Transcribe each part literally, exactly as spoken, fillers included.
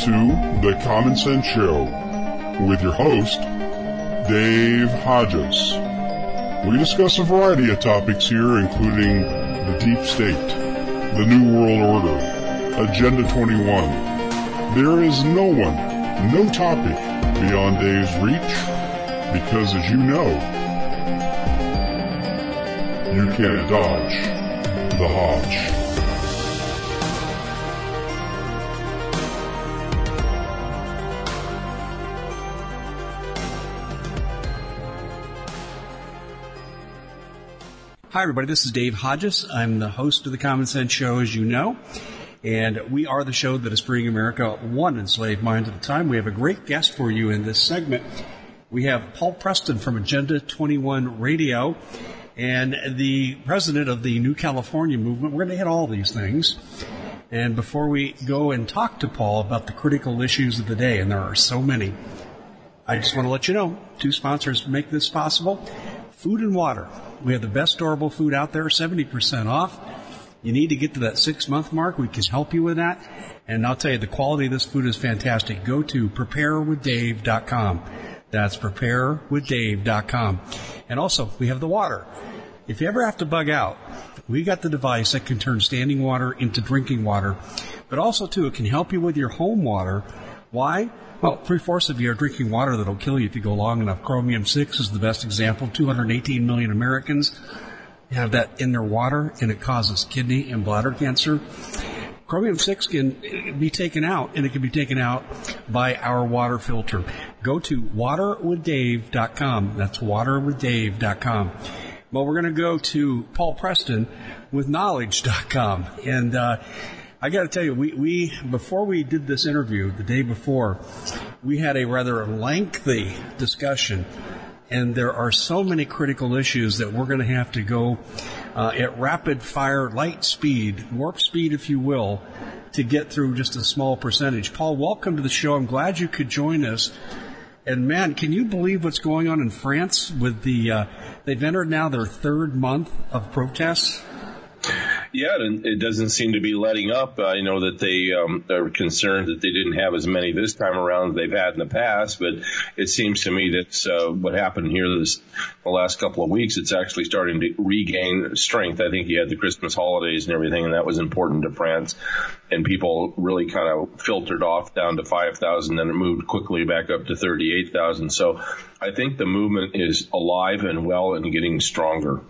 to The Common Sense Show with your host, Dave Hodges. We discuss a variety of topics here, including the deep state, the New World Order, Agenda twenty-one. There is no one, no topic beyond Dave's reach, because as you know, you can't dodge the Hodge. Hi, everybody. This is Dave Hodges. I'm the host of The Common Sense Show, as you know, and we are the show that is freeing America one enslaved mind at a time. We have a great guest for you in this segment. We have Paul Preston from Agenda twenty-one Radio and the president of the New California Movement. We're going to hit all these things. And before we go and talk to Paul about the critical issues of the day, and there are so many, I just want to let you know, two sponsors make this possible. Food and water. We have the best storable food out there, seventy percent off. You need to get to that six-month mark. We can help you with that. And I'll tell you, the quality of this food is fantastic. Go to prepare with dave dot com. That's prepare with dave dot com. And also, we have the water. If you ever have to bug out, we got the device that can turn standing water into drinking water. But also, too, it can help you with your home water. Why? Well, three-fourths of you are drinking water that'll kill you if you go long enough. Chromium six is the best example. two hundred eighteen million Americans have that in their water, and it causes kidney and bladder cancer. Chromium six can be taken out, and it can be taken out by our water filter. Go to water with dave dot com. That's water with dave dot com. Well, we're going to go to Paul Preston with knowledge dot com. And, uh, I got to tell you, we, we, before we did this interview, the day before, we had a rather lengthy discussion, and there are so many critical issues that we're going to have to go uh, at rapid fire, light speed, warp speed, if you will, to get through just a small percentage. Paul, welcome to the show. I'm glad you could join us. And man, can you believe what's going on in France with the, uh, they've entered now their third month of protests? Yeah, and it doesn't seem to be letting up. I know that they um, are concerned that they didn't have as many this time around as they've had in the past, but it seems to me that uh, what happened here this the last couple of weeks, it's actually starting to regain strength. I think you had the Christmas holidays and everything, and that was important to France, and people really kind of filtered off down to five thousand, then it moved quickly back up to thirty-eight thousand. So I think the movement is alive and well and getting stronger.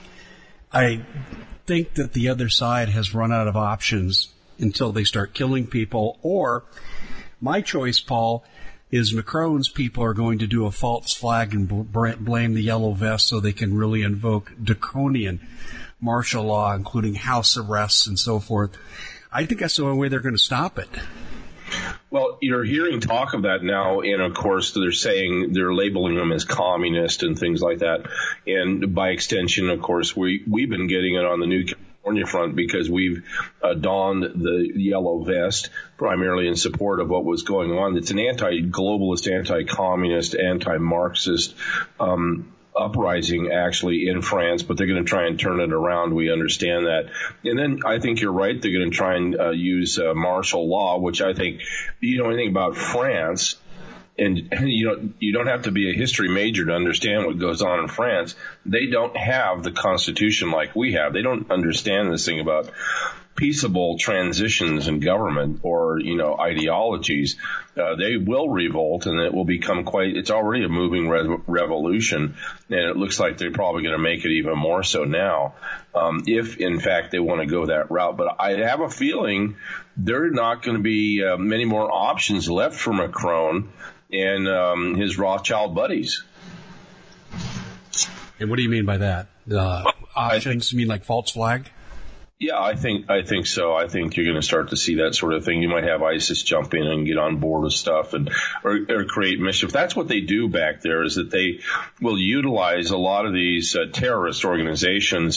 I think that the other side has run out of options until they start killing people, or my choice, Paul, is Macron's people are going to do a false flag and blame the yellow vest so they can really invoke draconian martial law, including house arrests and so forth. I think that's the only way they're going to stop it. Well, you're hearing talk of that now, and of course they're saying they're labeling them as communist and things like that. And by extension, of course, we, we've been getting it on the New California front because we've uh, donned the yellow vest primarily in support of what was going on. It's an anti-globalist, anti-communist, anti-Marxist um uprising actually in France, but they're going to try and turn it around. We understand that. And then I think you're right. They're going to try and uh, use uh, martial law, which I think, you know anything about France, and you know, you don't have to be a history major to understand what goes on in France. They don't have the Constitution like we have. They don't understand this thing about peaceable transitions in government or, you know, ideologies. Uh, they will revolt, and it will become quite, it's already a moving re- revolution, and it looks like they're probably going to make it even more so now, um, if, in fact, they want to go that route. But I have a feeling there are not going to be uh, many more options left for Macron and um, his Rothschild buddies. And what do you mean by that? Uh, options, you mean like false flag? Yeah, I think I think so. I think you're going to start to see that sort of thing. You might have ISIS jump in and get on board with stuff and or, or create mischief. That's what they do back there, is that they will utilize a lot of these uh, terrorist organizations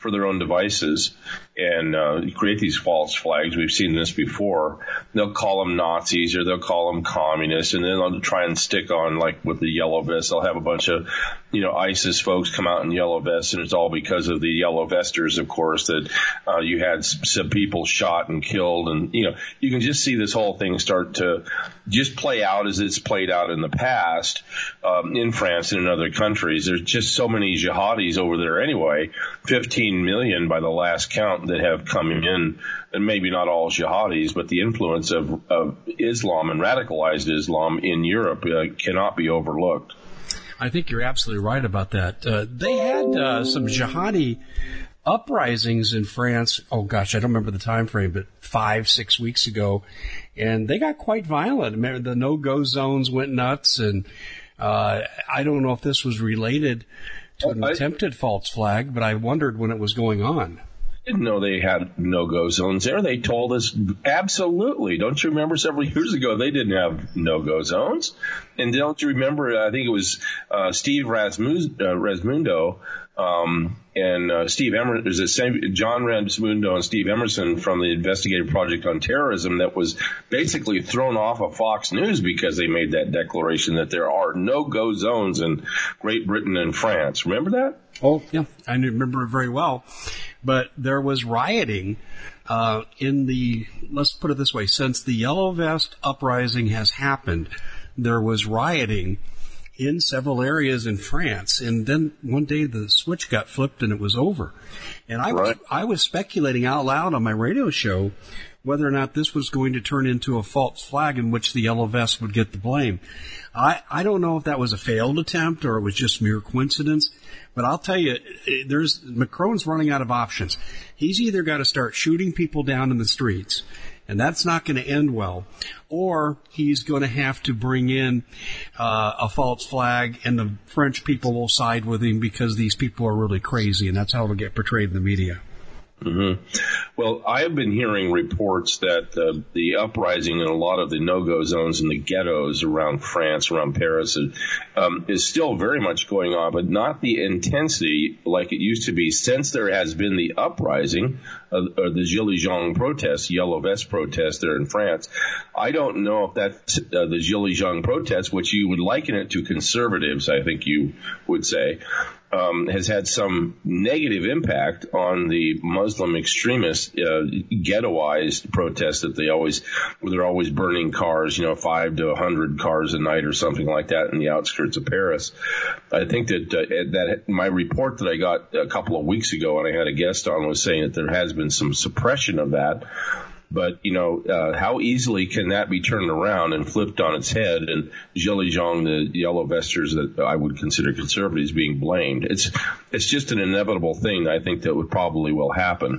for their own devices and uh, create these false flags. We've seen this before. They'll call them Nazis or they'll call them communists, and then they'll try and stick on, like with the yellow vests, they'll have a bunch of, you know, ISIS folks come out in yellow vests, and it's all because of the yellow vesters, of course, that uh, you had some people shot and killed. And, you know, you can just see this whole thing start to just play out as it's played out in the past um, in France and in other countries. There's just so many jihadis over there anyway, fifteen million by the last count that have come in, and maybe not all jihadis, but the influence of, of Islam and radicalized Islam in Europe uh, cannot be overlooked. I think you're absolutely right about that. Uh, they had uh, some jihadi uprisings in France. Oh gosh, I don't remember the time frame, but five, six weeks ago, and they got quite violent. The no-go zones went nuts, and uh, I don't know if this was related to an I, attempted false flag, but I wondered when it was going on. Didn't know they had no-go zones there. They told us absolutely. Don't you remember several years ago they didn't have no-go zones? And don't you remember, I think it was uh, Steve Rasmus, uh, Rasmundo um, and uh, Steve Emerson, is it same, John Rasmundo and Steve Emerson from the Investigative Project on Terrorism that was basically thrown off of Fox News because they made that declaration that there are no-go zones in Great Britain and France. Remember that? Oh, yeah, I remember it very well. But there was rioting uh, in the, let's put it this way, since the Yellow Vest uprising has happened, there was rioting in several areas in France. And then one day the switch got flipped and it was over. And I was, right. I was speculating out loud on my radio show whether or not this was going to turn into a false flag in which the Yellow Vest would get the blame. I, I don't know if that was a failed attempt or it was just mere coincidence. But I'll tell you, there's Macron's running out of options. He's either got to start shooting people down in the streets, and that's not going to end well, or he's going to have to bring in uh, a false flag, and the French people will side with him because these people are really crazy, and that's how it'll get portrayed in the media. Mm-hmm. Well, I've been hearing reports that uh, the uprising in a lot of the no-go zones in the ghettos around France, around Paris, um, is still very much going on, but not the intensity like it used to be since there has been the uprising, uh, or the Gilets jaunes protest, Yellow Vest protest there in France. I don't know if that's uh, the Gilets jaunes protest, which you would liken it to conservatives, I think you would say. Um, has had some negative impact on the Muslim extremist uh, ghettoized protests that they always, where they're always burning cars, you know, five to a hundred cars a night or something like that in the outskirts of Paris. I think that uh, that my report that I got a couple of weeks ago, and I had a guest on, was saying that there has been some suppression of that. But, you know, uh, how easily can that be turned around and flipped on its head, and Gilets jaunes, the yellow vesters that I would consider conservatives, being blamed? It's it's just an inevitable thing, I think, that would probably will happen.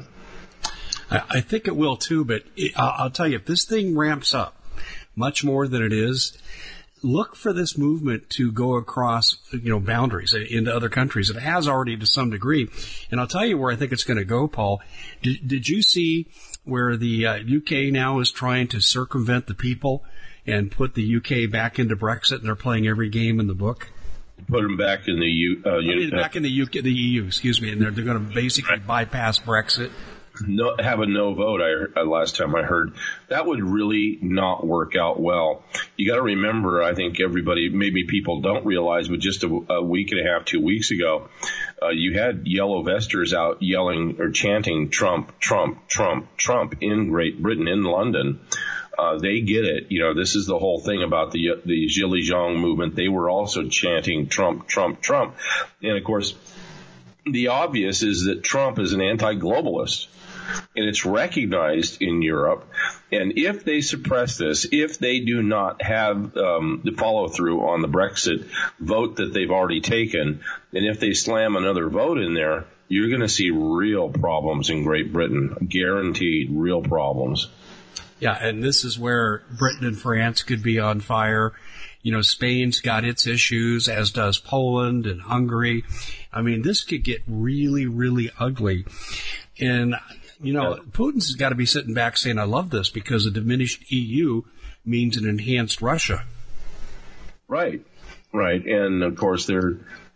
I, I think it will, too, but it, I'll, I'll tell you, if this thing ramps up much more than it is, look for this movement to go across, you know, boundaries into other countries. It has already to some degree. And I'll tell you where I think it's going to go, Paul. Did, did you see where the uh, U K now is trying to circumvent the people and put the U K back into Brexit, and they're playing every game in the book? Put them back in the U. Uh, I mean, back in the U K, the E U, excuse me, and they're, they're going to basically bypass Brexit. No, have a no vote. I uh, last time I heard that would really not work out well. You got to remember, I think everybody, maybe people don't realize, but just a, a week and a half, two weeks ago, uh, you had yellow vesters out yelling or chanting Trump, Trump, Trump, Trump in Great Britain, in London. Uh, they get it. You know, this is the whole thing about the the Gilets jaunes movement. They were also chanting Trump, Trump, Trump, and of course, the obvious is that Trump is an anti-globalist. And it's recognized in Europe. And if they suppress this, if they do not have um, the follow-through on the Brexit vote that they've already taken, and if they slam another vote in there, you're going to see real problems in Great Britain. Guaranteed real problems. Yeah, and this is where Britain and France could be on fire. You know, Spain's got its issues, as does Poland and Hungary. I mean, this could get really, really ugly. And you know, Putin's got to be sitting back saying, I love this, because a diminished E U means an enhanced Russia. Right, right. And, of course, they're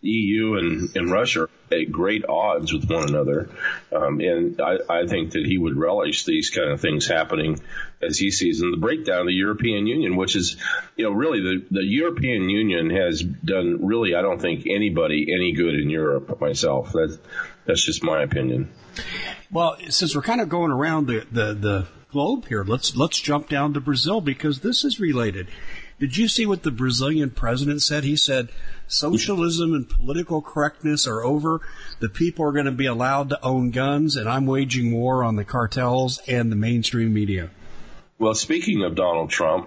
E U and, and Russia are at great odds with one another. Um, and I, I think that he would relish these kind of things happening as he sees in the breakdown of the European Union, which is, you know, really the, the European Union has done really, I don't think anybody any good in Europe myself. That's, that's just my opinion. Well, since we're kind of going around the, the, the globe here, let's, let's jump down to Brazil because this is related. Did you see what the Brazilian president said? He said, socialism and political correctness are over. The people are going to be allowed to own guns, and I'm waging war on the cartels and the mainstream media. Well, speaking of Donald Trump,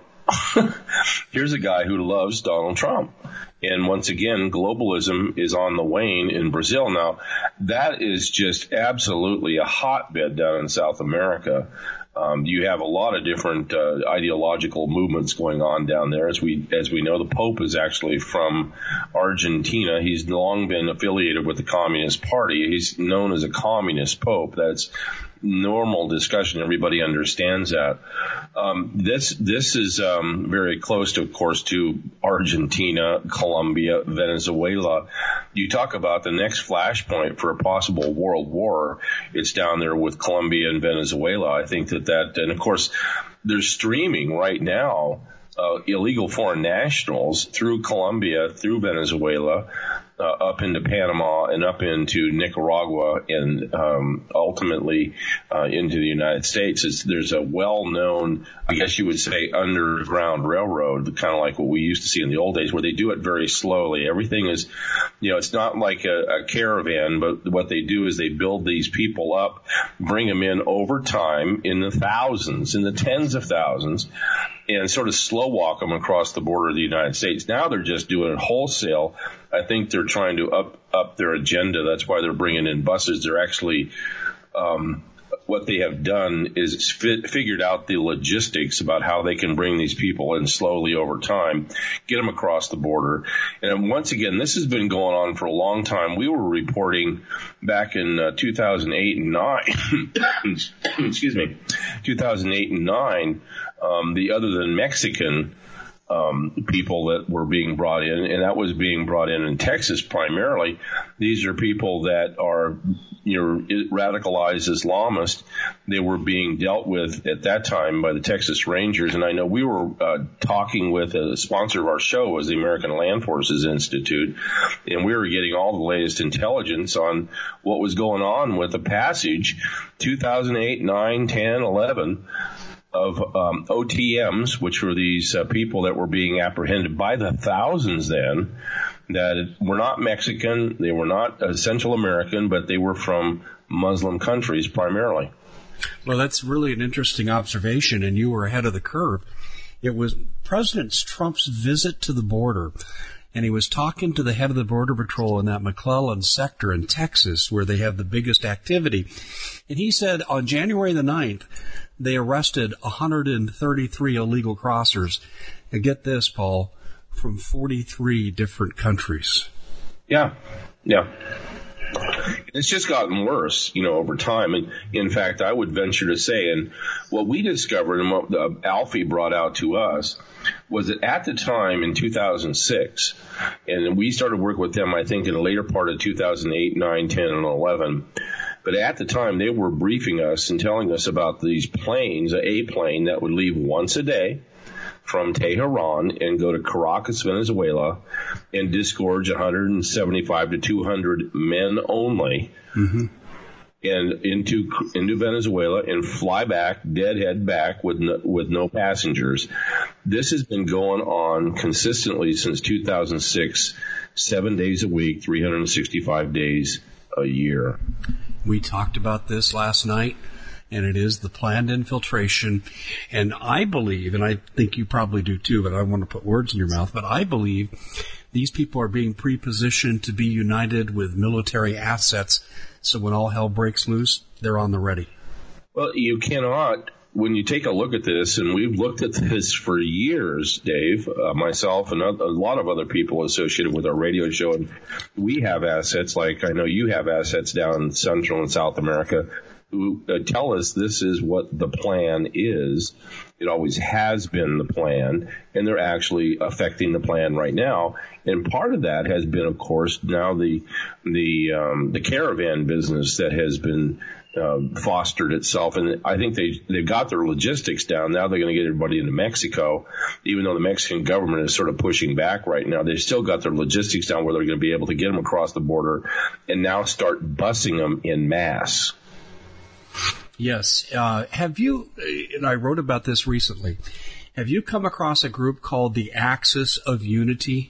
here's a guy who loves Donald Trump. And once again, globalism is on the wane in Brazil. Now, that is just absolutely a hotbed down in South America. Um, you have a lot of different uh, ideological movements going on down there. As we as we know, the Pope is actually from Argentina. He's long been affiliated with the Communist Party. He's known as a communist Pope. That's normal discussion. Everybody understands that. Um, this this is um, very close, to, of course, to Argentina, Colombia, Venezuela. You talk about the next flashpoint for a possible world war. It's down there with Colombia and Venezuela. I think that that, and of course, they're streaming right now uh, illegal foreign nationals through Colombia, through Venezuela, uh, up into Panama and up into Nicaragua, and um, ultimately uh, into the United States. It's, there's a well-known, I guess you would say, underground railroad, kind of like what we used to see in the old days, where they do it very slowly. Everything is, you know, it's not like a, a caravan, but what they do is they build these people up, bring them in over time in the thousands, in the tens of thousands, and sort of slow walk them across the border of the United States. Now they're just doing it wholesale. I think they're trying to up up their agenda. That's why they're bringing in buses. They're actually um, what they have done is fit, figured out the logistics about how they can bring these people in slowly over time, get them across the border. And once again, this has been going on for a long time. We were reporting back in uh, two thousand eight and nine, excuse me, two thousand eight and nine, um, the other than Mexican Um, people that were being brought in, and that was being brought in in Texas primarily. These are people that are, you know, radicalized Islamists. They were being dealt with at that time by the Texas Rangers, and I know we were uh, talking with a sponsor of our show was the American Land Forces Institute, and we were getting all the latest intelligence on what was going on with the passage two thousand eight, nine, ten, eleven of um, O T Ms, which were these uh, people that were being apprehended by the thousands then, that were not Mexican, they were not uh, Central American, but they were from Muslim countries primarily. Well, that's really an interesting observation, and you were ahead of the curve. It was President Trump's visit to the border, and he was talking to the head of the Border Patrol in that McClellan sector in Texas, where they have the biggest activity. And he said on January the ninth, they arrested one hundred thirty-three illegal crossers. And get this, Paul, from forty-three different countries. Yeah, yeah. It's just gotten worse, you know, over time. And in fact, I would venture to say, and what we discovered and what uh, Alfie brought out to us was that at the time in two thousand six, and we started working with them, I think, in the later part of two thousand eight, nine, ten, and eleven. But at the time, they were briefing us and telling us about these planes, a plane that would leave once a day from Tehran and go to Caracas, Venezuela, and disgorge one hundred seventy-five to two hundred men only, mm-hmm. and into into Venezuela and fly back, deadhead back with no, with no passengers. This has been going on consistently since two thousand six, seven days a week, three hundred sixty-five days a year. We talked about this last night, and it is the planned infiltration. And I believe, and I think you probably do too, but I don't want to put words in your mouth, but I believe these people are being pre-positioned to be united with military assets, so when all hell breaks loose, they're on the ready. Well, you cannot, when you take a look at this, and we've looked at this for years, Dave, uh, myself and a lot of other people associated with our radio show, and we have assets, like I know you have assets down in Central and South America. who uh, tell us this is what the plan is. It always has been the plan, and they're actually affecting the plan right now. And part of that has been, of course, now the the um, the caravan business that has been uh, fostered itself. And I think they they've got their logistics down. Now they're going to get everybody into Mexico, even though the Mexican government is sort of pushing back right now. They've still got their logistics down where they're going to be able to get them across the border and now start busing them in mass. Yes. Uh, have you, and I wrote about this recently, have you come across a group called the Axis of Unity?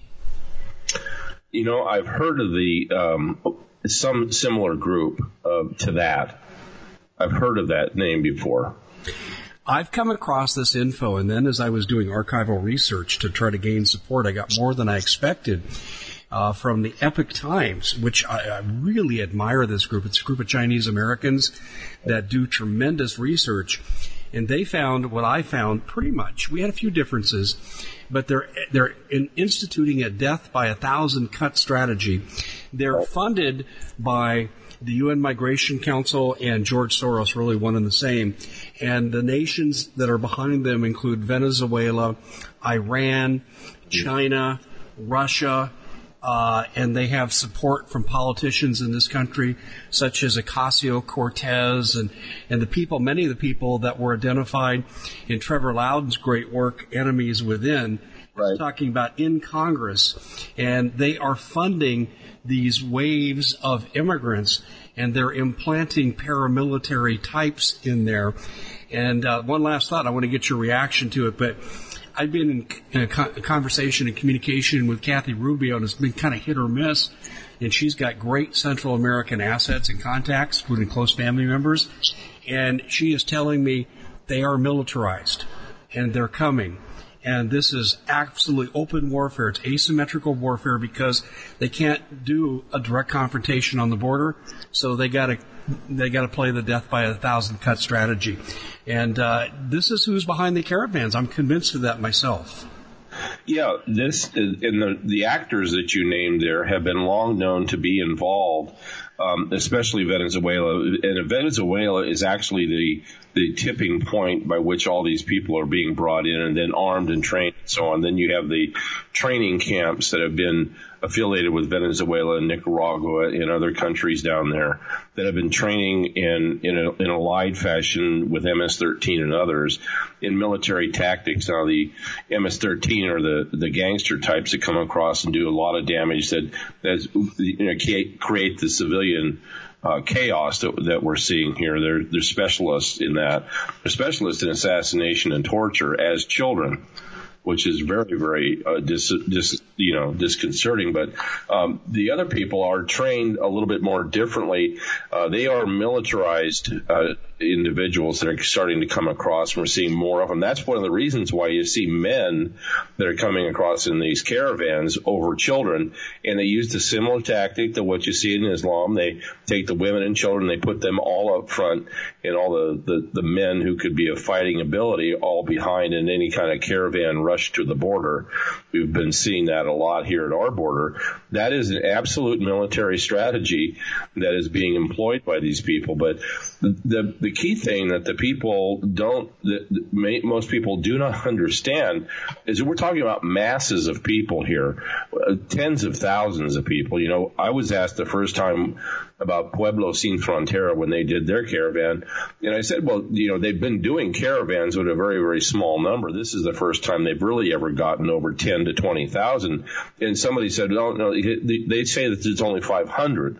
You know, I've heard of the um, some similar group uh, to that. I've heard of that name before. I've come across this info, and then as I was doing archival research to try to gain support, I got more than I expected. Uh, from the Epoch Times, which I, I really admire this group. It's a group of Chinese Americans that do tremendous research, and they found what I found pretty much. We had a few differences, but they're they're in instituting a death by a thousand cut strategy. They're funded by the U N Migration Council and George Soros, really one and the same. And the nations that are behind them include Venezuela, Iran, China, Russia. Uh, and they have support from politicians in this country, such as Ocasio-Cortez and, and the people, many of the people that were identified in Trevor Loudon's great work, Enemies Within, right. Talking about in Congress. And they are funding these waves of immigrants, and they're implanting paramilitary types in there. And uh, one last thought, I want to get your reaction to it, but I've been in, in a, co- a conversation and communication with Kathy Rubio, and it's been kind of hit or miss. And she's got great Central American assets and contacts, including close family members. And she is telling me they are militarized, and they're coming. And this is absolutely open warfare. It's asymmetrical warfare because they can't do a direct confrontation on the border, so they got to they got to play the death by a thousand cut strategy. And uh, this is who's behind the caravans. I'm convinced of that myself. Yeah, this is, and the the actors that you named there have been long known to be involved, um, especially Venezuela. And Venezuela is actually the the tipping point by which all these people are being brought in and then armed and trained and so on. Then you have the training camps that have been affiliated with Venezuela and Nicaragua and other countries down there that have been training in in a, in a allied fashion with M S thirteen and others in military tactics. Now, the M S thirteen are the, the gangster types that come across and do a lot of damage that, that you know, create the civilian Uh, chaos that, that we're seeing here. They're, they're specialists in that. They're specialists in assassination and torture as children, which is very, very uh, dis, dis, you know, disconcerting. But um, the other people are trained a little bit more differently. Uh, they are militarized uh, individuals that are starting to come across. We're seeing more of them. That's one of the reasons why you see men that are coming across in these caravans over children, and they use the similar tactic to what you see in Islam. They take the women and children, they put them all up front, and all the, the, the men who could be of fighting ability all behind in any kind of caravan rush to the border. We've been seeing that a lot here at our border. That is an absolute military strategy that is being employed by these people. But the, the, the key thing that the people don't, that most people do not understand is that we're talking about masses of people here, uh, tens of thousands of people. You know, I was asked the first time about Pueblo Sin Frontera when they did their caravan, and I said, well, you know, they've been doing caravans with a very, very small number. This is the first time they've really ever gotten over ten to twenty thousand. And somebody said, no, no, they say that it's only five hundred.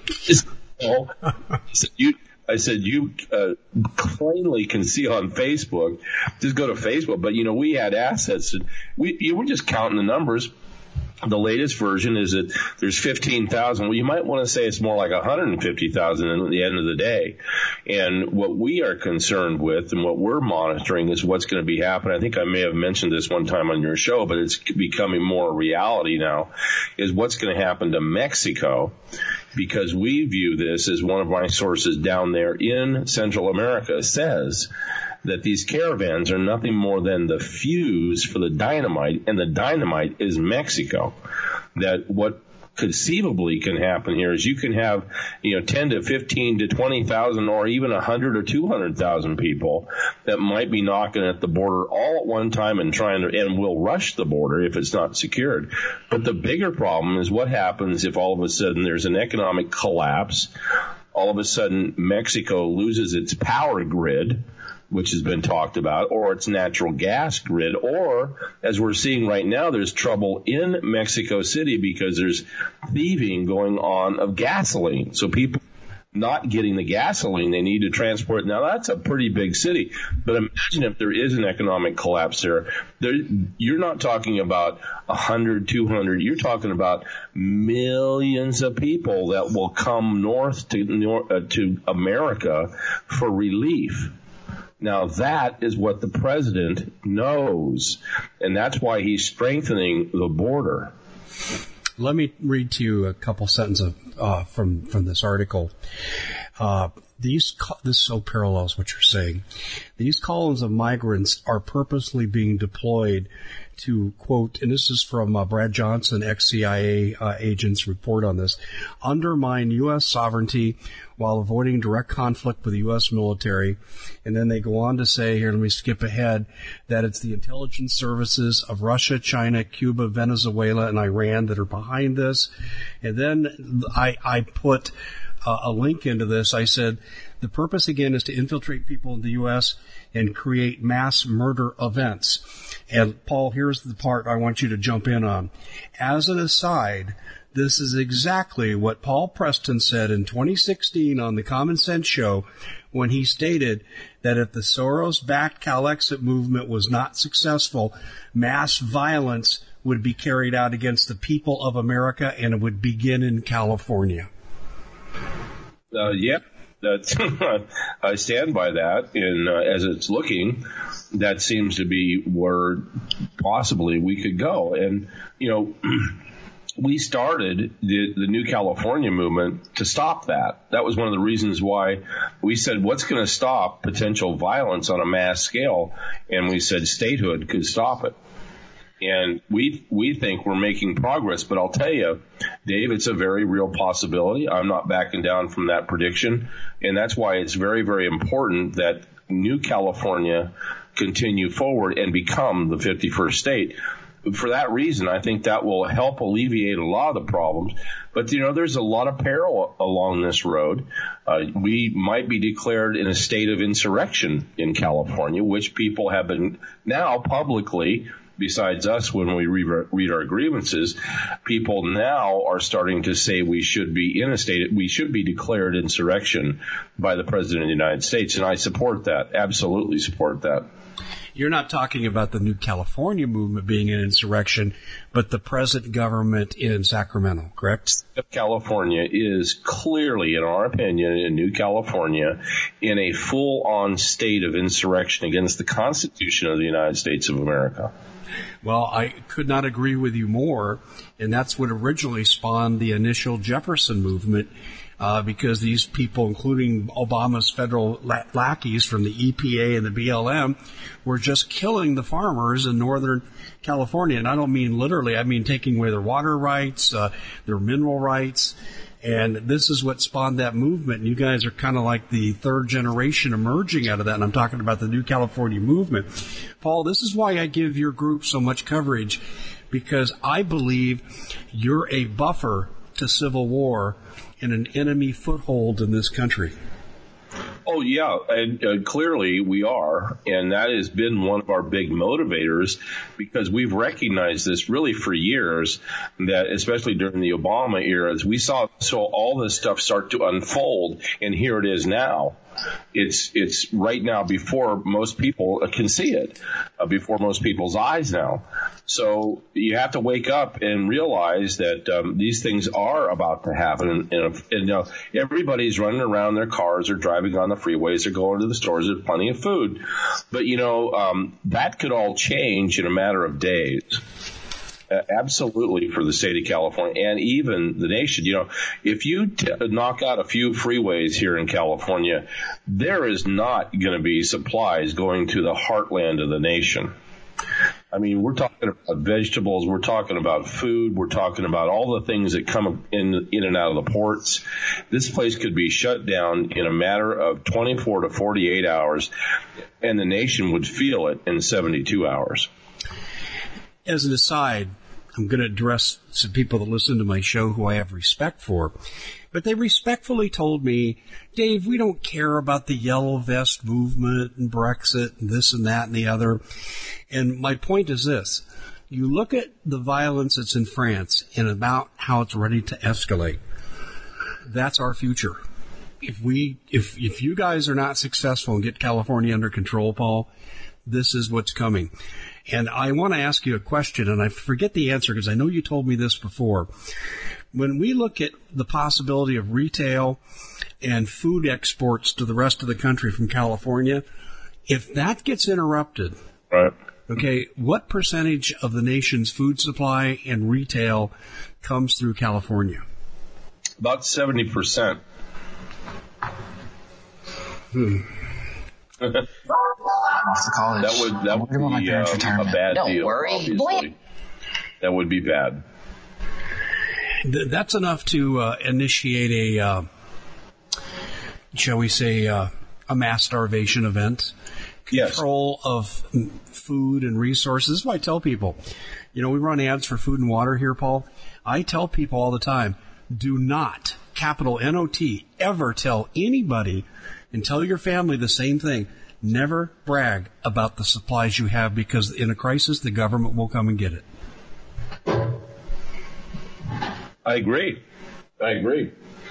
I said, you, I said, you uh, plainly can see on Facebook, just go to Facebook. But, you know, we had assets. And we, you were just counting the numbers. The latest version is that there's fifteen thousand. Well, you might want to say it's more like one hundred fifty thousand at the end of the day. And what we are concerned with and what we're monitoring is what's going to be happening. I think I may have mentioned this one time on your show, but it's becoming more a reality now, is what's going to happen to Mexico, because we view this as one of my sources down there in Central America says that these caravans are nothing more than the fuse for the dynamite, and the dynamite is Mexico. That what conceivably can happen here is you can have, you know, ten to fifteen to twenty thousand or even one hundred or two hundred thousand people that might be knocking at the border all at one time and trying to, and will rush the border if it's not secured. But the bigger problem is what happens if all of a sudden there's an economic collapse. All of a sudden Mexico loses its power grid, which has been talked about, or its natural gas grid, or, as we're seeing right now, there's trouble in Mexico City because there's thieving going on of gasoline. So people not getting the gasoline they need to transport. Now, that's a pretty big city. But imagine if there is an economic collapse there. there you're not talking about one hundred, two hundred. You're talking about millions of people that will come north to, nor- uh, to America for relief. Now, that is what the president knows, and that's why he's strengthening the border. Let me read to you a couple sentences uh, from from this article. Uh, these this so parallels what you're saying. These columns of migrants are purposely being deployed to, quote, and this is from uh, Brad Johnson, ex-C I A uh, agent's report on this, undermine U S sovereignty while avoiding direct conflict with the U S military. And then they go on to say, here, let me skip ahead, that it's the intelligence services of Russia, China, Cuba, Venezuela, and Iran that are behind this. And then I, I put uh, a link into this. I said, the purpose, again, is to infiltrate people in the U S and create mass murder events. And, Paul, here's the part I want you to jump in on. As an aside, this is exactly what Paul Preston said in twenty sixteen on the Common Sense Show when he stated that if the Soros-backed Calexit movement was not successful, mass violence would be carried out against the people of America, and it would begin in California. Uh, yeah. That's, I stand by that, and uh, as it's looking, that seems to be where possibly we could go. And, you know, we started the, the New California movement to stop that. That was one of the reasons why we said, what's going to stop potential violence on a mass scale? And we said statehood could stop it. And we we think we're making progress. But I'll tell you, Dave, it's a very real possibility. I'm not backing down from that prediction. And that's why it's very, very important that New California continue forward and become the fifty-first state. For that reason, I think that will help alleviate a lot of the problems. But, you know, there's a lot of peril along this road. Uh, we might be declared in a state of insurrection in California, which people have been now publicly, besides us when we re- read our grievances, people now are starting to say we should be in a state, we should be declared insurrection by the President of the United States. And I support that, absolutely support that. You're not talking about the New California movement being an insurrection, but the present government in Sacramento, correct? California is clearly, in our opinion, in New California, in a full-on state of insurrection against the Constitution of the United States of America. Well, I could not agree with you more, and that's what originally spawned the initial Jefferson movement, uh, because these people, including Obama's federal la- lackeys from the E P A and the B L M, were just killing the farmers in Northern California. And I don't mean literally, I mean taking away their water rights, uh, their mineral rights. And this is what spawned that movement. And you guys are kind of like the third generation emerging out of that. And I'm talking about the New California movement. Paul, this is why I give your group so much coverage, because I believe you're a buffer to civil war and an enemy foothold in this country. Oh, yeah, and uh, clearly we are, and that has been one of our big motivators, because we've recognized this really for years, that especially during the Obama era, as we saw so all this stuff start to unfold, and here it is now. It's it's right now before most people can see it, uh, before most people's eyes now. So you have to wake up and realize that um, these things are about to happen. And, and, and you know, everybody's running around their cars or driving on the freeways or going to the stores. There's plenty of food. But, you know, um, that could all change in a matter of days. Uh, absolutely, for the state of California and even the nation. You know, if you t- knock out a few freeways here in California, there is not going to be supplies going to the heartland of the nation. I mean, we're talking talking about vegetables. We're talking about food. We're talking about all the things that come in, in and out of the ports. This place could be shut down in a matter of twenty-four to forty-eight hours, and the nation would feel it in seventy-two hours. As an aside, I'm going to address some people that listen to my show who I have respect for. But they respectfully told me, Dave, we don't care about the yellow vest movement and Brexit and this and that and the other. And my point is this. You look at the violence that's in France and about how it's ready to escalate. That's our future. If we, if, if you guys are not successful and get California under control, Paul, this is what's coming. And I want to ask you a question, and I forget the answer because I know you told me this before. When we look at the possibility of retail and food exports to the rest of the country from California, if that gets interrupted, right. Okay, what percentage of the nation's food supply and retail comes through California? About seventy percent. Hmm. Off to college. That would that would be uh, a bad Don't deal. worry. Obviously. That would be bad. Th- that's enough to uh, initiate a, uh, shall we say, uh, a mass starvation event. Control yes. of food and resources. This is why I tell people, you know, we run ads for food and water here, Paul. I tell people all the time, do not, capital N O T, ever tell anybody and tell your family the same thing. Never brag about the supplies you have, because in a crisis, the government will come and get it. I agree. I agree.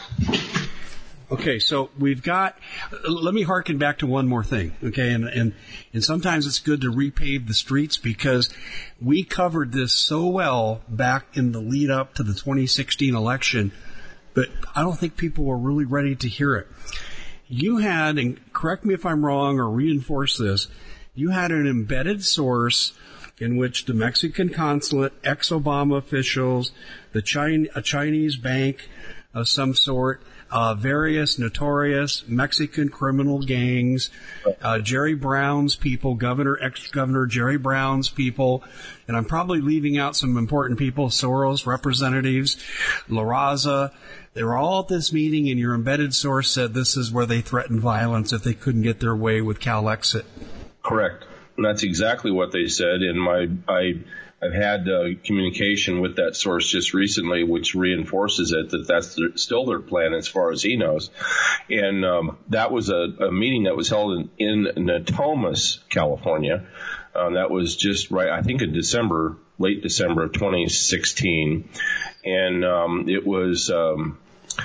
Okay, so we've got, let me harken back to one more thing, okay, and, and, and sometimes it's good to repave the streets because we covered this so well back in the lead up to the twenty sixteen election, but I don't think people were really ready to hear it. You had, and correct me if I'm wrong or reinforce this, you had an embedded source in which the Mexican consulate, ex-Obama officials, the China, a Chinese bank of some sort, uh, various notorious Mexican criminal gangs, uh, Jerry Brown's people, Governor, ex-Governor Jerry Brown's people, and I'm probably leaving out some important people, Soros representatives, La Raza. They were all at this meeting, and your embedded source said this is where they threatened violence if they couldn't get their way with CalExit. Correct. And that's exactly what they said. And my, I, I've had uh, communication with that source just recently, which reinforces it that that's their, still their plan as far as he knows. And um, that was a, a meeting that was held in, in Natomas, California. Um, that was just right, I think, in December, late December of twenty sixteen, and um, it was. Um,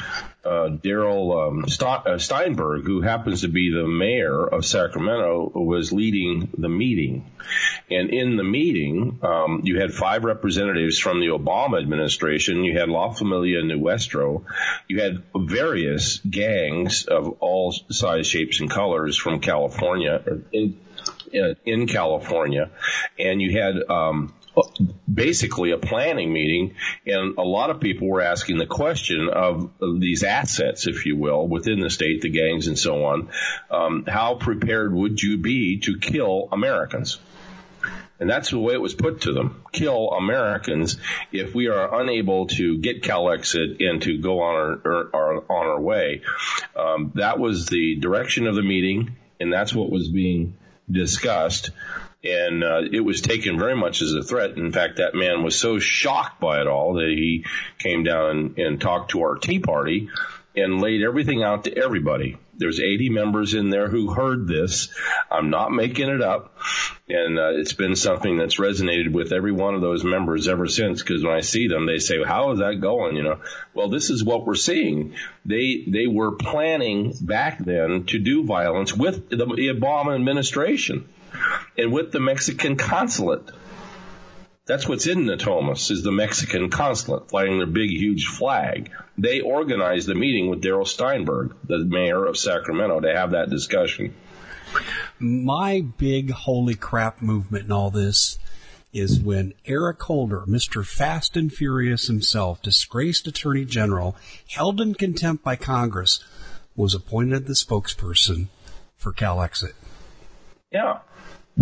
Uh, Daryl um, St- uh, Steinberg, who happens to be the mayor of Sacramento, was leading the meeting. And in the meeting, um, you had five representatives from the Obama administration. You had La Familia Nuestro. You had various gangs of all size, shapes, and colors from California, in, in California. And you had um basically a planning meeting, and a lot of people were asking the question of these assets, if you will, within the state, the gangs and so on. Um, how prepared would you be to kill Americans? And that's the way it was put to them. Kill Americans if we are unable to get CalExit and to go on our, our, on our way. Um, that was the direction of the meeting, and that's what was being discussed. And uh, it was taken very much as a threat. In fact, that man was so shocked by it all that he came down and, and talked to our Tea Party and laid everything out to everybody. There's eighty members in there who heard this. I'm not making it up. And uh, it's been something that's resonated with every one of those members ever since, because when I see them, they say, how is that going? You know, well, this is what we're seeing. They they were planning back then to do violence with the Obama administration and with the Mexican consulate. That's what's in Natomas, is the Mexican consulate flying their big, huge flag. They organized the meeting with Daryl Steinberg, the mayor of Sacramento, to have that discussion. My big holy crap movement in all this is when Eric Holder, Mister Fast and Furious himself, disgraced Attorney General, held in contempt by Congress, was appointed the spokesperson for CalExit. Yeah.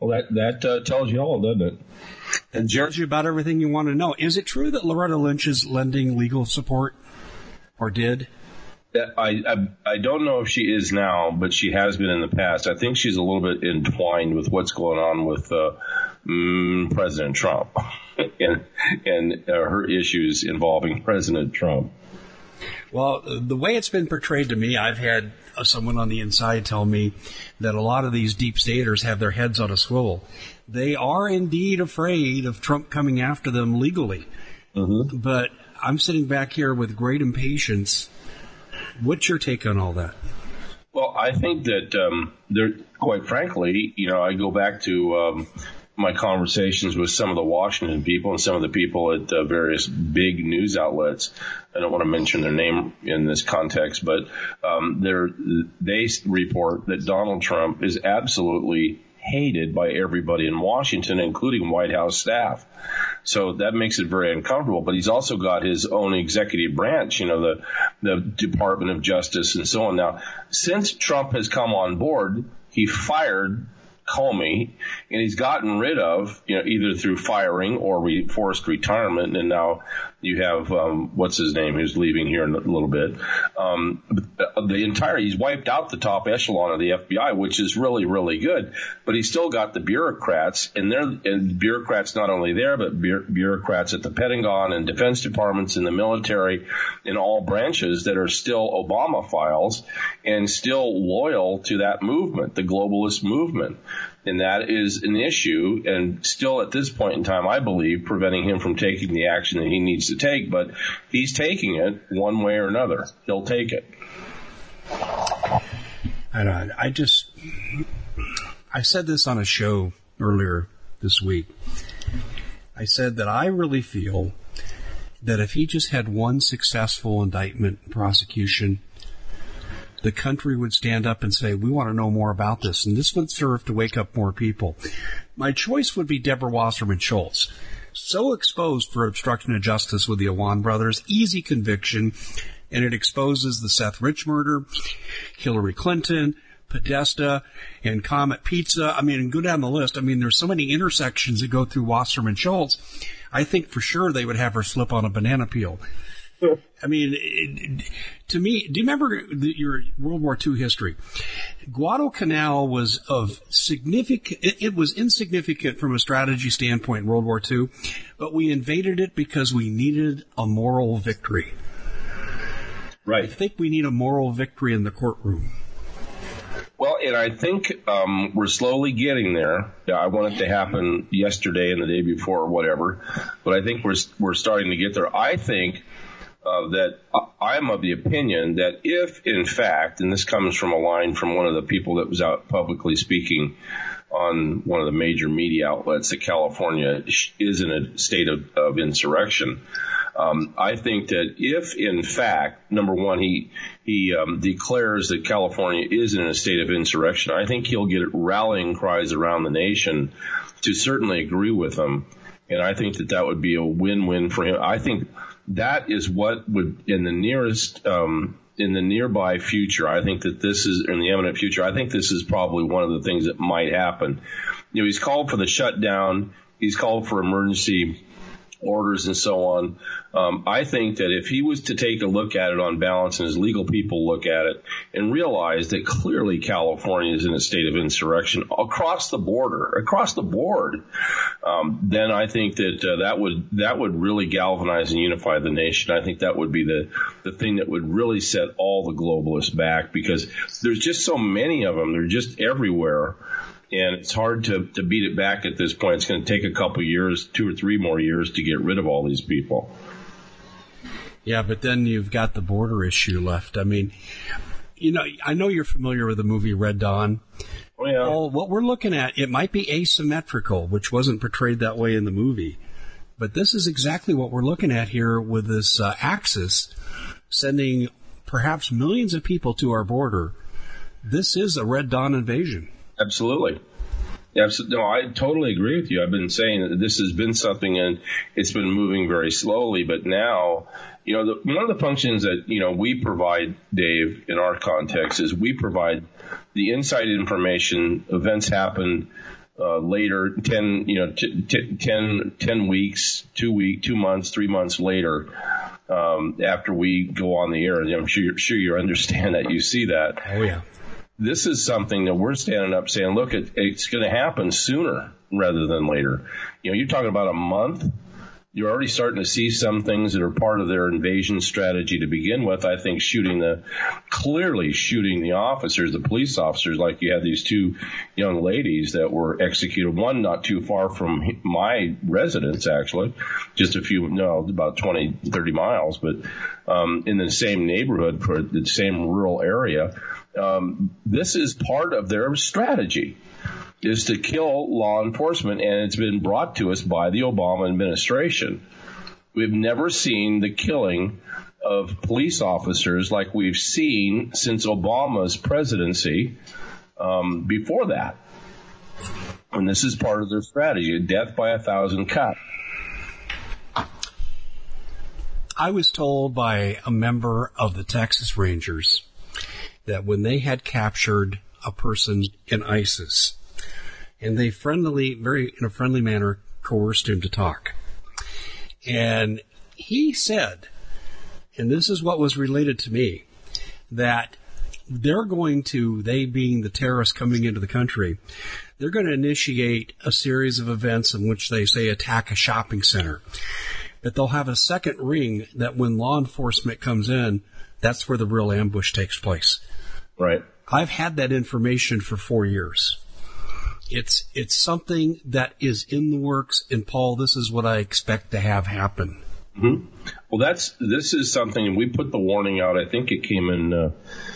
Well, that that uh, tells you all, doesn't it? And It tells you about everything you want to know. Is it true that Loretta Lynch is lending legal support, or did? I, I I don't know if she is now, but she has been in the past. I think she's a little bit entwined with what's going on with uh, mm, President Trump and and uh, her issues involving President Trump. Well, the way it's been portrayed to me, I've had someone on the inside tell me that a lot of these deep staters have their heads on a swivel. They are indeed afraid of Trump coming after them legally. Mm-hmm. But I'm sitting back here with great impatience. What's your take on all that? Well, I think that, um, there, quite frankly, you know, I go back to um, my conversations with some of the Washington people and some of the people at uh, various big news outlets. I don't want to mention their name in this context, but um, they report that Donald Trump is absolutely hated by everybody in Washington, including White House staff. So that makes it very uncomfortable. But he's also got his own executive branch, you know, the the Department of Justice and so on. Now, since Trump has come on board, he fired Comey, and he's gotten rid of, you know, either through firing or re- forced retirement. And now you have, um, what's his name, who's leaving here in a little bit. Um, the entire, he's wiped out the top echelon of the F B I, which is really, really good. But he's still got the bureaucrats, and they're, and bureaucrats not only there, but bu- bureaucrats at the Pentagon and defense departments in the military in all branches that are still Obama files and still loyal to that movement, the globalist movement. And that is an issue, and still at this point in time, I believe, preventing him from taking the action that he needs to take. But he's taking it one way or another. He'll take it. I don't, I just, I said this on a show earlier this week. I said that I really feel that if he just had one successful indictment prosecution, the country would stand up and say, we want to know more about this, and this would serve to wake up more people. My choice would be Deborah Wasserman Schultz. So exposed for obstruction of justice with the Awan brothers, easy conviction, and it exposes the Seth Rich murder, Hillary Clinton, Podesta, and Comet Pizza. I mean, and go down the list. I mean, there's so many intersections that go through Wasserman Schultz. I think for sure they would have her slip on a banana peel. I mean, it, to me, do you remember the, your World War Two history? Guadalcanal was of significant, it, it was insignificant from a strategy standpoint in World War Two, but we invaded it because we needed a moral victory. Right. I think we need a moral victory in the courtroom. Well, and I think um, we're slowly getting there. Yeah, I want it to happen yesterday and the day before or whatever, but I think we're we're starting to get there. I think Uh, that I'm of the opinion that if, in fact, and this comes from a line from one of the people that was out publicly speaking on one of the major media outlets, that California is in a state of, of insurrection. Um, I think that if, in fact, number one, he he um, declares that California is in a state of insurrection, I think he'll get rallying cries around the nation to certainly agree with him. And I think that that would be a win-win for him. I think that is what would, in the nearest, um, in the nearby future, I think that this is, in the imminent future, I think this is probably one of the things that might happen. You know, he's called for the shutdown. He's called for emergency orders and so on. Um, I think that if he was to take a look at it on balance and his legal people look at it and realize that clearly California is in a state of insurrection across the border, across the board, um, then I think that uh, that would that would really galvanize and unify the nation. I think that would be the, the thing that would really set all the globalists back, because there's just so many of them. They're just everywhere. And it's hard to, to beat it back at this point. It's going to take a couple years, two or three more years to get rid of all these people. Yeah, but then you've got the border issue left. I mean, you know, I know you're familiar with the movie Red Dawn. Oh, yeah. Well, what we're looking at, it might be asymmetrical, which wasn't portrayed that way in the movie. But this is exactly what we're looking at here with this uh, Axis sending perhaps millions of people to our border. This is a Red Dawn invasion. Absolutely. Yeah, no, I totally agree with you. I've been saying that this has been something, and it's been moving very slowly. But now, you know, the, one of the functions that, you know, we provide, Dave, in our context is we provide the inside information. Events happen uh, later, ten, you know, t- t- ten, ten weeks, two week, two months, three months later, um, after we go on the air. And I'm sure, sure you understand that. You see that. Oh, yeah. This is something that we're standing up saying, look, it, it's going to happen sooner rather than later. You know, you're talking about a month. You're already starting to see some things that are part of their invasion strategy to begin with. I think shooting the, clearly shooting the officers, the police officers, like you had these two young ladies that were executed, one not too far from my residence, actually, just a few, no, about twenty, thirty miles, but um, in the same neighborhood, for the same rural area. Um, this is part of their strategy, is to kill law enforcement, and it's been brought to us by the Obama administration. We've never seen the killing of police officers like we've seen since Obama's presidency um, before that. And this is part of their strategy, death by a thousand cuts. I was told by a member of the Texas Rangers that when they had captured a person in ISIS, and they friendly, very in a friendly manner, coerced him to talk. And he said, and this is what was related to me, that they're going to, they being the terrorists coming into the country, they're going to initiate a series of events in which they say attack a shopping center. But they'll have a second ring that when law enforcement comes in, that's where the real ambush takes place. Right. I've had that information for four years. It's it's something that is in the works, and Paul, this is what I expect to have happen. Mm-hmm. Well, that's this is something we put the warning out. I think it came in. Uh,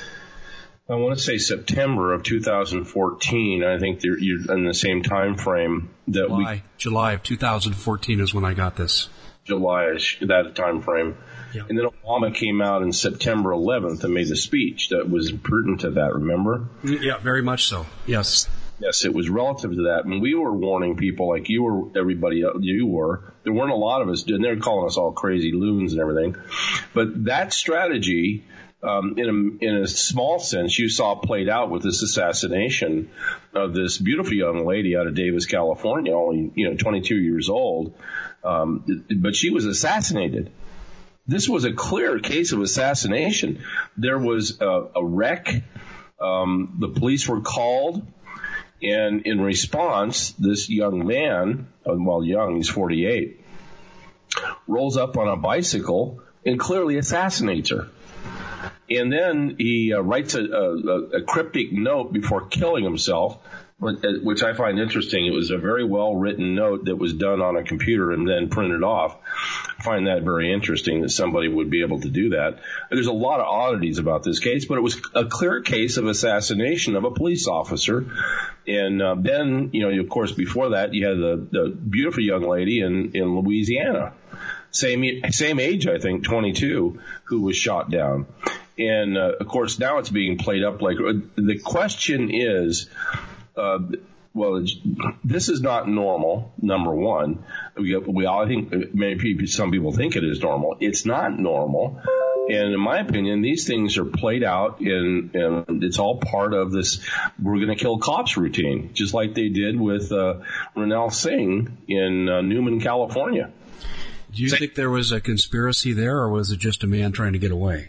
I want to say September of two thousand fourteen. I think you're, you're in the same time frame that July, we. July of two thousand fourteen is when I got this. July-ish, that time frame. Yeah. And then Obama came out on September eleventh and made the speech that was pertinent to that. Remember? Yeah, very much so. Yes. Yes, it was relative to that. And we were warning people like you were, everybody, you were. There weren't a lot of us, and they were calling us all crazy loons and everything. But that strategy, um, in a, in a small sense, you saw played out with this assassination of this beautiful young lady out of Davis, California, only, you know, twenty-two years old. Um, but she was assassinated. This was a clear case of assassination. There was a, a wreck. Um, the police were called. And in response, this young man, well, young, he's forty-eight, rolls up on a bicycle and clearly assassinates her. And then he uh, writes a, a, a cryptic note before killing himself, which I find interesting. It was a very well-written note that was done on a computer and then printed off. I find that very interesting that somebody would be able to do that. There's a lot of oddities about this case, but it was a clear case of assassination of a police officer. And uh, then, you know, of course, before that, you had the, the beautiful young lady in, in Louisiana, same same age, I think, twenty-two, who was shot down. And, uh, of course, now it's being played up like the question is, uh, well, this is not normal, number one. We, we all think, many people, some people think it is normal. It's not normal. And in my opinion, these things are played out in, and it's all part of this we're going to kill cops routine, just like they did with uh, Ronell Singh in uh, Newman, California. Do you think there was a conspiracy there, or was it just a man trying to get away?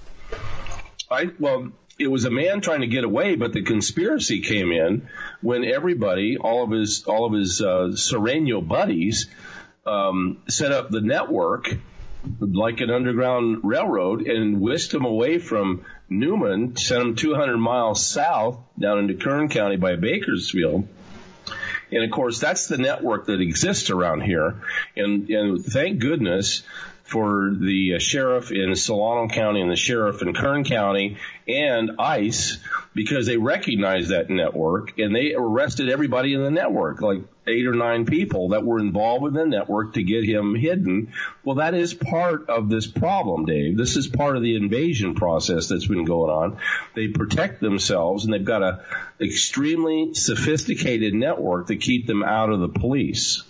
I, well, it was a man trying to get away, but the conspiracy came in when everybody, all of his, all of his uh, Sereno buddies, um, set up the network like an underground railroad and whisked him away from Newman, sent him two hundred miles south down into Kern County by Bakersfield. And of course, that's the network that exists around here. And, and thank goodness for the uh, sheriff in Solano County and the sheriff in Kern County and ICE, because they recognized that network and they arrested everybody in the network, like eight or nine people that were involved with the network to get him hidden. Well, that is part of this problem, Dave. This is part of the invasion process that's been going on. They protect themselves, and they've got a extremely sophisticated network to keep them out of the police.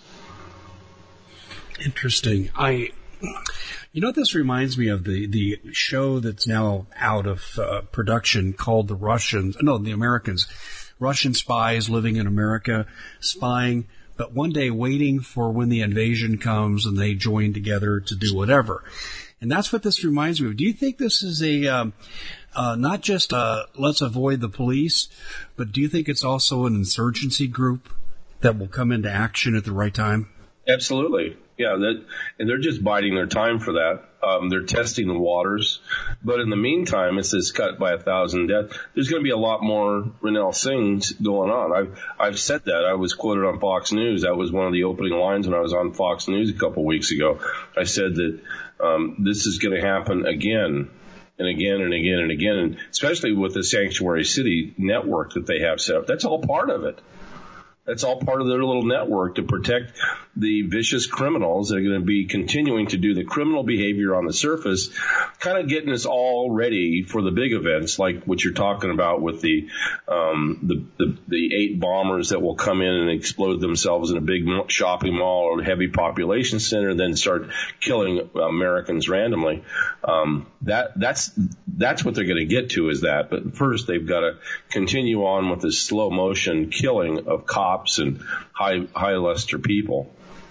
Interesting. I... You know what this reminds me of? The, the show that's now out of uh, production called The Russians, no, The Americans, Russian spies living in America, spying, but one day waiting for when the invasion comes and they join together to do whatever. And that's what this reminds me of. Do you think this is a, um, uh, not just uh let's avoid the police, but do you think it's also an insurgency group that will come into action at the right time? Absolutely. Yeah, that, and they're just biding their time for that. Um, they're testing the waters. But in the meantime, it's this cut by a thousand deaths. There's going to be a lot more Ronell Singhs going on. I've, I've said that. I was quoted on Fox News. That was one of the opening lines when I was on Fox News a couple of weeks ago. I said that um, this is going to happen again and again and again and again, and especially with the Sanctuary City network that they have set up. That's all part of it. That's all part of their little network to protect the vicious criminals that are going to be continuing to do the criminal behavior on the surface, kind of getting us all ready for the big events like what you're talking about with the um, the, the the eight bombers that will come in and explode themselves in a big shopping mall or heavy population center, and then start killing Americans randomly. Um, that that's that's what they're going to get to is that. But first, they've got to continue on with this slow motion killing of cops and high high luster people.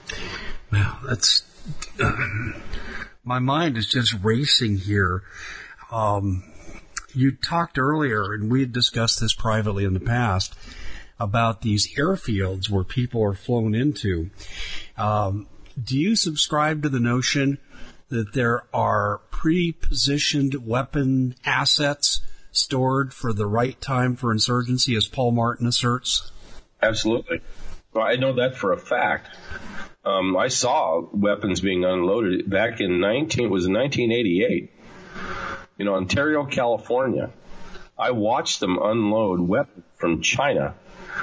Wow, that's uh, my mind is just racing here. Um, you talked earlier, and we had discussed this privately in the past, about these airfields where people are flown into. Um, do you subscribe to the notion that there are pre-positioned weapon assets stored for the right time for insurgency, as Paul Martin asserts? Absolutely. Well, I know that for a fact. Um, I saw weapons being unloaded back in nineteen. It was in nineteen eighty-eight. You know, Ontario, California. I watched them unload weapons from China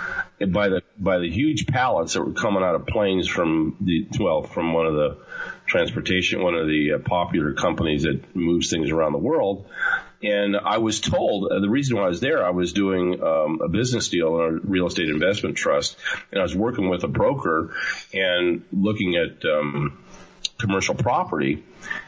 by the by the huge pallets that were coming out of planes from the well from one of the transportation, one of the uh, popular companies that moves things around the world. And I was told, uh, the reason why I was there, I was doing um, a business deal in a real estate investment trust, and I was working with a broker and looking at um, commercial property.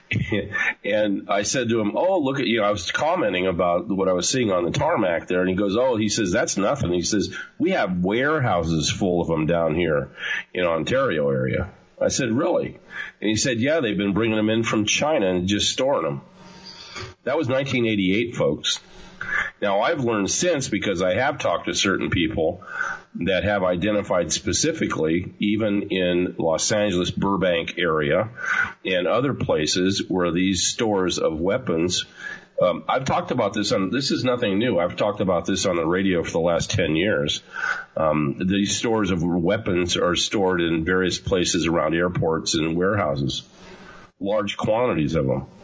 And I said to him, oh, look at, you know, I was commenting about what I was seeing on the tarmac there. And he goes, oh, he says, that's nothing. He says, we have warehouses full of them down here in Ontario area. I said, really? And he said, yeah, they've been bringing them in from China and just storing them. That was nineteen eighty-eight, folks. Now, I've learned since, because I have talked to certain people that have identified specifically, even in Los Angeles, Burbank area, and other places where these stores of weapons, um, I've talked about this on, this is nothing new. I've talked about this on the radio for the last ten years. Um, these stores of weapons are stored in various places around airports and warehouses, large quantities of them.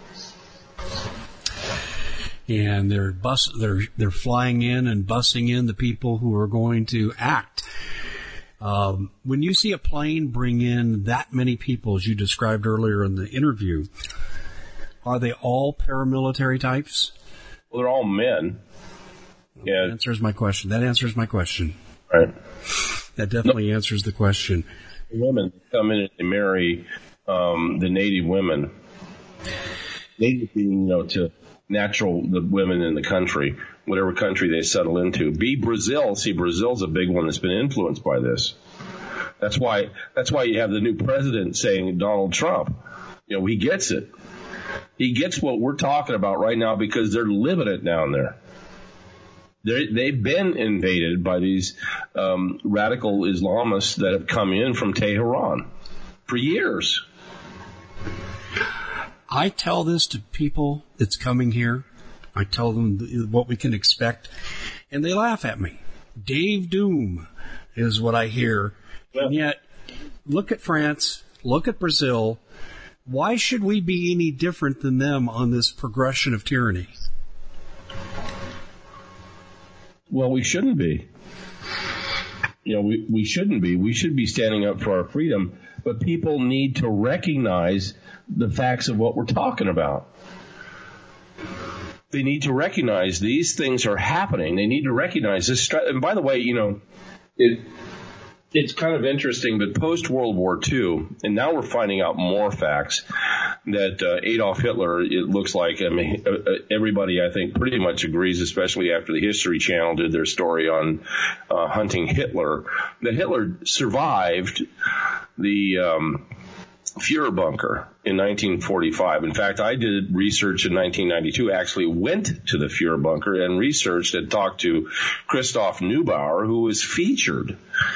And they're bus they're they're flying in and bussing in the people who are going to act. Um, when you see a plane bring in that many people, as you described earlier in the interview, are they all paramilitary types? Well, they're all men. Yeah. That answers my question. That answers my question. Right. That definitely no. answers the question. Women come in and they marry um, the native women. Native being, you know, to natural the women in the country, whatever country they settle into. Be Brazil. See, Brazil's a big one that's been influenced by this. That's why that's why you have the new president saying, Donald Trump, you know, he gets it. He gets what we're talking about right now because they're living it down there. They're, they've been invaded by these um, radical Islamists that have come in from Tehran for years. I tell this to people that's coming here. I tell them what we can expect, and they laugh at me. Dave Doom is what I hear. Yeah. And yet, look at France, look at Brazil. Why should we be any different than them on this progression of tyranny? Well, we shouldn't be. You know, we, we shouldn't be. We should be standing up for our freedom, but people need to recognize the facts of what we're talking about. They need to recognize these things are happening. They need to recognize this. And by the way, you know, it it's kind of interesting, but post-World War Two, and now we're finding out more facts, that uh, Adolf Hitler, it looks like, I mean, everybody, I think, pretty much agrees, especially after the History Channel did their story on uh, hunting Hitler, that Hitler survived the um, Fuhrer bunker in nineteen forty-five. In fact, I did research in nineteen ninety-two, actually went to the Fuhrer bunker and researched and talked to Christoph Neubauer, who was featured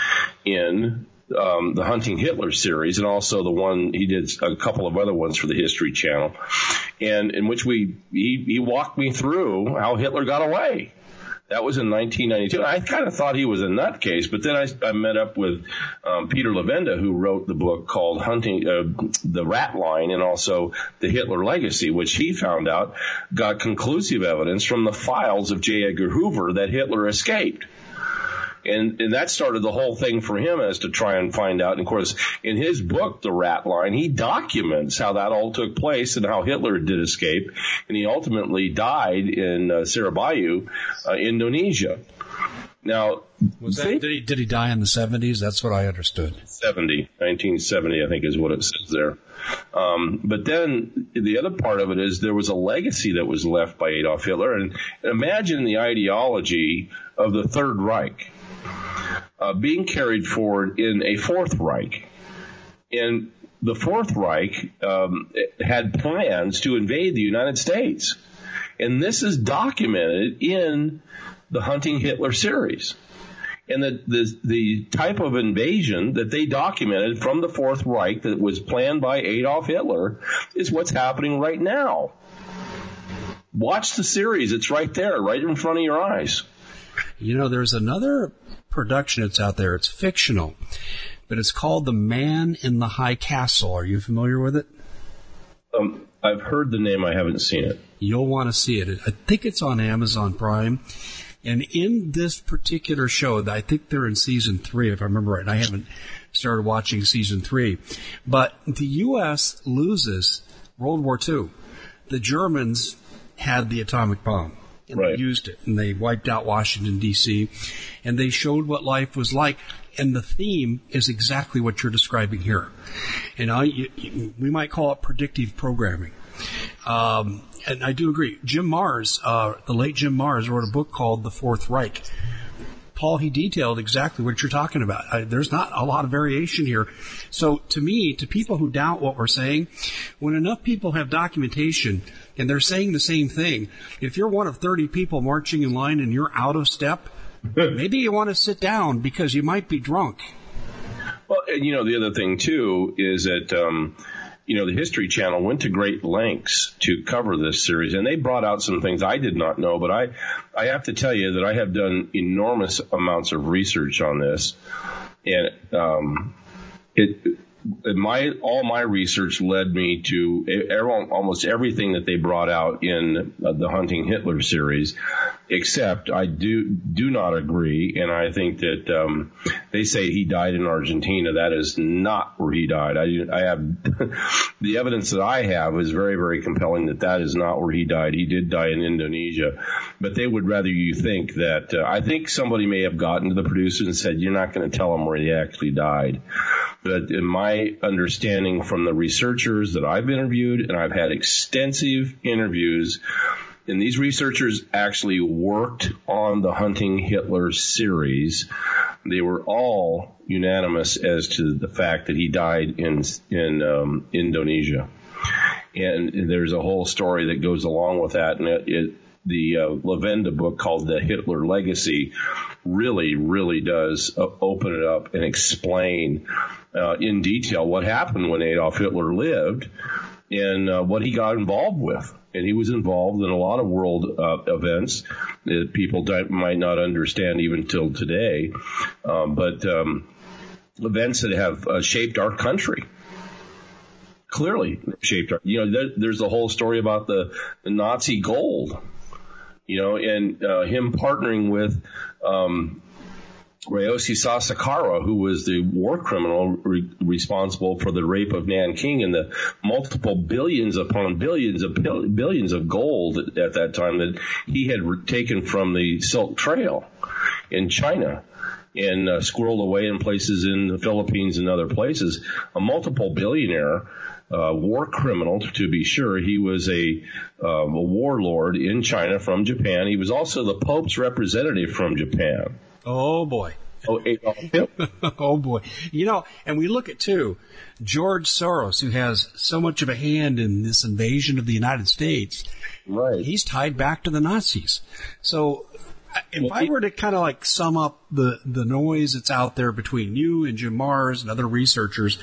in Um, the Hunting Hitler series, and also the one he did a couple of other ones for the History Channel, and in which we he, he walked me through how Hitler got away. That was in nineteen ninety-two. I kind of thought he was a nutcase, but then I, I met up with um, Peter Levenda, who wrote the book called Hunting uh, the Rat Line, and also The Hitler Legacy, which he found out got conclusive evidence from the files of J. Edgar Hoover that Hitler escaped. And, and that started the whole thing for him, as to try and find out. And, of course, in his book, The Rat Line, he documents how that all took place and how Hitler did escape. And he ultimately died in uh, Surabaya, uh, Indonesia. Now, was that, did he did he die in the seventies? That's what I understood. seventy, nineteen seventy, I think, is what it says there. Um, but then the other part of it is there was a legacy that was left by Adolf Hitler. And imagine the ideology of the Third Reich uh, being carried forward in a Fourth Reich. And the Fourth Reich um, had plans to invade the United States. And this is documented in the Hunting Hitler series. And the, the the type of invasion that they documented from the Fourth Reich that was planned by Adolf Hitler is what's happening right now. Watch the series. It's right there, right in front of your eyes. You know, there's another production that's out there. It's fictional, but it's called The Man in the High Castle. Are you familiar with it? Um, I've heard the name. I haven't seen it. You'll want to see it. I think it's on Amazon Prime. And in this particular show, I think they're in season three, if I remember right, and I haven't started watching season three. But the U S loses World War Two. The Germans had the atomic bomb, and right. they used it, and they wiped out Washington, D C, and they showed what life was like. And the theme is exactly what you're describing here. And I, you, you, we might call it predictive programming. Um, and I do agree. Jim Marrs, uh, the late Jim Marrs, wrote a book called The Fourth Reich. Paul, he detailed exactly what you're talking about. I, there's not a lot of variation here. So to me, to people who doubt what we're saying, when enough people have documentation and they're saying the same thing, if you're one of thirty people marching in line and you're out of step, maybe you want to sit down because you might be drunk. Well, and you know, the other thing, too, is that, um, you know, the History Channel went to great lengths to cover this series, and they brought out some things I did not know. But I, I have to tell you that I have done enormous amounts of research on this, and um, it. My all my research led me to everyone, almost everything that they brought out in uh, the Hunting Hitler series, except I do do not agree, and I think that um, they say he died in Argentina. That is not where he died. I, I have the evidence that I have is very, very compelling that that is not where he died. He did die in Indonesia, but they would rather you think that. Uh, I think somebody may have gotten to the producers and said, "You're not going to tell them where he actually died." But in my understanding from the researchers that I've interviewed, and I've had extensive interviews, and these researchers actually worked on the Hunting Hitler series, they were all unanimous as to the fact that he died in in um, Indonesia. And there's a whole story that goes along with that, and it, it the uh, Levenda book called The Hitler Legacy really, really does uh, open it up and explain uh, in detail what happened when Adolf Hitler lived and uh, what he got involved with. And he was involved in a lot of world uh, events that people might not understand even till today, um, but um, events that have uh, shaped our country. Clearly shaped our, you know, there, there's the whole story about the, the Nazi gold. You know, and uh, him partnering with um, Ryoshi Sasakawa, who was the war criminal re- responsible for the rape of Nanking and the multiple billions upon billions of bil- billions of gold at, at that time that he had re- taken from the Silk Trail in China and uh, squirreled away in places in the Philippines and other places. A multiple billionaire. uh, war criminal, to be sure. He was a, um, a warlord in China from Japan. He was also the Pope's representative from Japan. Oh, boy. Oh, Adolf Hitler. Oh, boy. You know, and we look at, too, George Soros, who has so much of a hand in this invasion of the United States. Right. He's tied back to the Nazis. So if I were to kind of like sum up the, the noise that's out there between you and Jim Marrs and other researchers,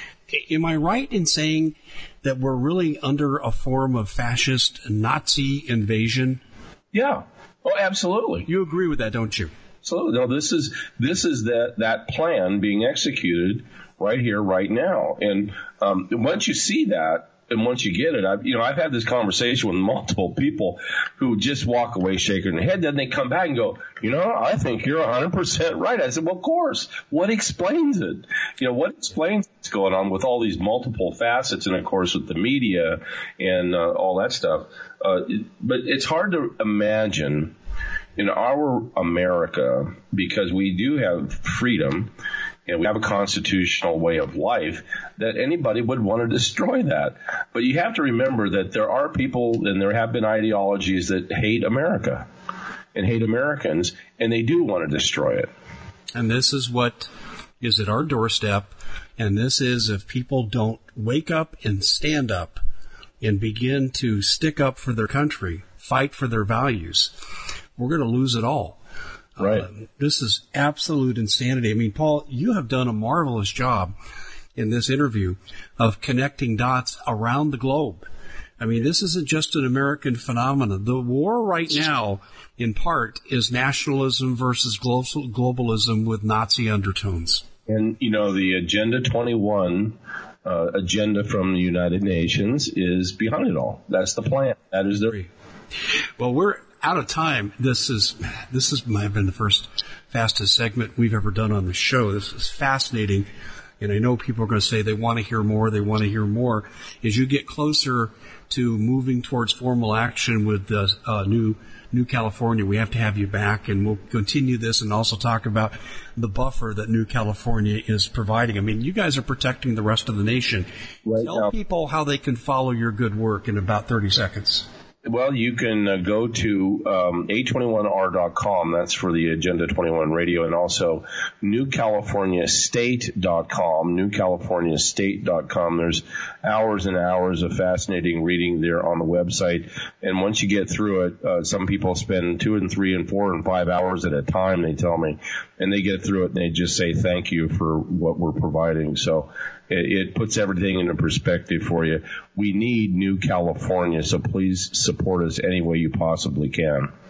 am I right in saying that we're really under a form of fascist Nazi invasion? Yeah. Oh, absolutely. You agree with that, don't you? So no, this is this is that that plan being executed right here, right now. And um, once you see that, and once you get it, I've, you know, I've had this conversation with multiple people who just walk away shaking their head. Then they come back and go, you know, I think you're one hundred percent right. I said, well, of course. What explains it? You know, what explains what's going on with all these multiple facets, and of course with the media and uh, all that stuff. Uh, but it's hard to imagine in our America, because we do have freedom and we have a constitutional way of life, that anybody would want to destroy that. But you have to remember that there are people and there have been ideologies that hate America and hate Americans, and they do want to destroy it. And this is what is at our doorstep, and this is if people don't wake up and stand up and begin to stick up for their country, fight for their values, we're going to lose it all. Right. Uh, this is absolute insanity. I mean, Paul, you have done a marvelous job in this interview of connecting dots around the globe. I mean, this isn't just an American phenomenon. The war right now, in part, is nationalism versus globalism with Nazi undertones. And, you know, the Agenda twenty-one uh, agenda from the United Nations is behind it all. That's the plan. That is the... Well, we're out of time. This is this is might have been the first fastest segment we've ever done on the show. This is fascinating, and I know people are going to say they want to hear more. They want to hear more. As you get closer to moving towards formal action with the uh, new New California, we have to have you back, and we'll continue this and also talk about the buffer that New California is providing. I mean, you guys are protecting the rest of the nation. Right Tell now, people how they can follow your good work in about thirty seconds. Well, you can uh, go to um, A twenty-one R dot com. That's for the Agenda twenty-one radio, and also New California State dot com, New California State dot com. There's hours and hours of fascinating reading there on the website. And once you get through it, uh, some people spend two and three and four and five hours at a time, they tell me. And they get through it and they just say thank you for what we're providing. So it puts everything into perspective for you. We need New California, so please support us any way you possibly can.